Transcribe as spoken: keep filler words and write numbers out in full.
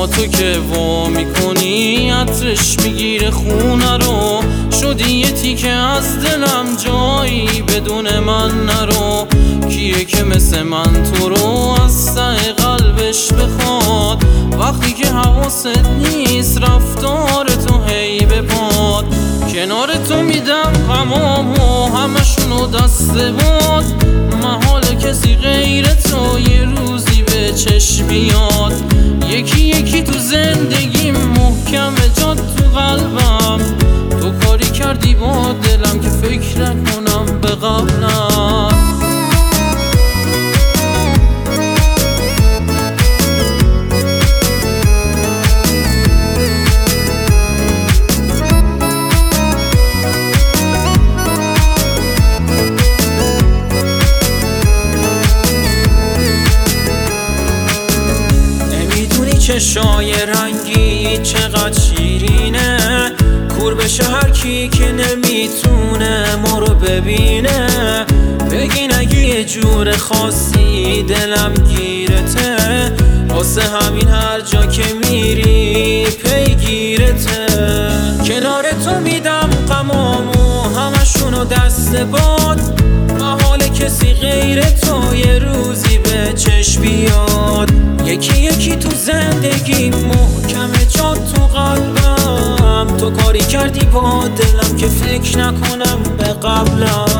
اما تو که وا میکنی عطرش میگیره خونه رو. شدی یه تیکه از دلم جایی بدون من نرو. کیه که مثل من تو رو از ته قلبش بخواد وقتی که حواست نیست رفتار تو هی به پاد. کنار تو میدم غمامو همشونو دست باد. محال کسی غیر تو یه روزی به چشم بیاد. یکی یکی تو زندگیم محکم جات تو قلبم. تو کاری کردی با دلم که فکر نکنم به قبلم. چشای رنگی چقدر شیرینه. کور بشه هر کی که نمیتونه ما رو ببینه. بگین اگه یه جور خاصی دلم گیرته واسه همین هر جا که میری پیگیرته. کنار تو میدم غمامو همشونو دست باد. محال کسی غیر تو یه روزی به چشم بیاد. یکی یکی تو زندگی محکمه جات تو قلبم. تو کاری کردی با دلم که فکر نکنم به قبلم.